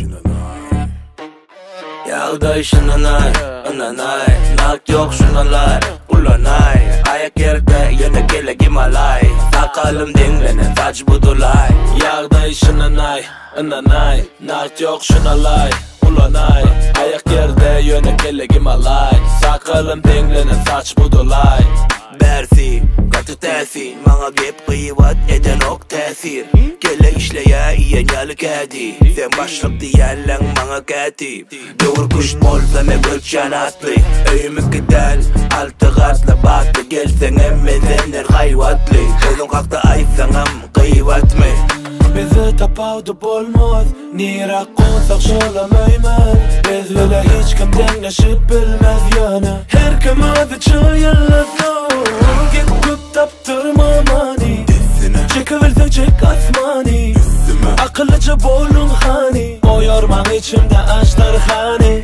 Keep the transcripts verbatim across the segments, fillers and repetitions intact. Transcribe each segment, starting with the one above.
Yağday şınanay, ananay, nak yok şunalar, ulanay. Ayak yerde yana kelegim alay, sakalım dinlenen saç budulay. Yağday şınanay, ananay, nak yok şunalar, ulanay. Ayak yerde yana kelegim alay, sakalım dinlenen saç budulay. Bersi, katı tesir, bana gep kıyvat eden ok tesir. Kelle işleye iyen yalı kedi, sen başlık diyerlen bana kedi. Doğur kuş bolsa me göçen atlı, öyümü gidel, altı katlı batı. Gelsen emmezenler hayvatlı, gözün kalktı aysanam kıyvat mı? Bizi tapavdı bolmaz, nira konsak şolamayman. Biz böyle hiç kim denleşip bilmez yana. Her kim adı çayırlasın, git küp taptırma mani. Çekiversen çek asmani, akıllıca bolun hani. O yorman içimde açlar hani.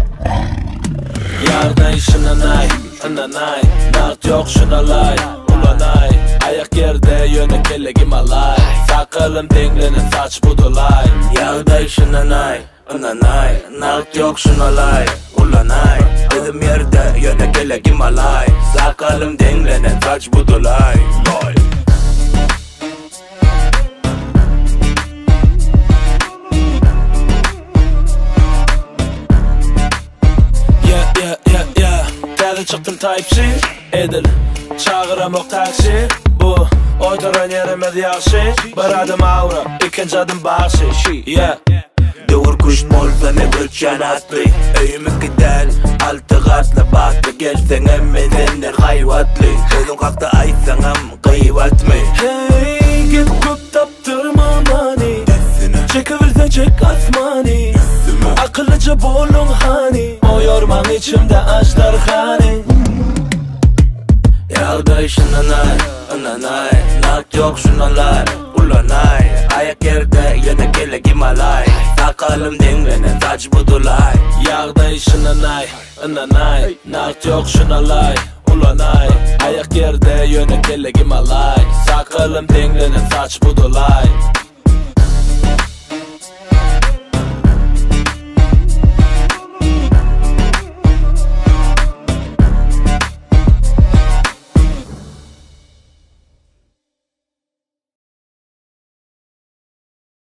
Yağday şınanay, ananay, nart yok şunalay, ulanay. Ayak yerde yöne kelegim alay, sakalım dinlenen saç budulay. Yağday şınanay, ananay, nart yok şunalay, ulanay. Bizim yerde yöne kelegim alay, sakalım dinlenen saç budulay. Çıktım Type-C edil, çağıramok taksi. Bu oytaran yerimiz yaxşı, bir adım avra, ikinci adım bahşiş. Yeah. Doğur kuş bolsa ne göçen atlı, öyümü gidel, altı katlı batı. Gelsen emmezenler hayvatlı, gözün kalktı aysanam kıyvat mı? Hey, git küp taptırma mani, çekiversen çek asmani. Akıllıca bolun hani, o yorman içimde açlar hani. Yağday şınanay, ananay, nak yok şunalar, ulanay. Ayak yerde yana kelegim alay, sakalım dinlenen saç budulay. Yağday şınanay, ananay, nak yok şunalay, ulanay. Ayak yerde yana kelegim alay, sakalım dinlenen saç budulay.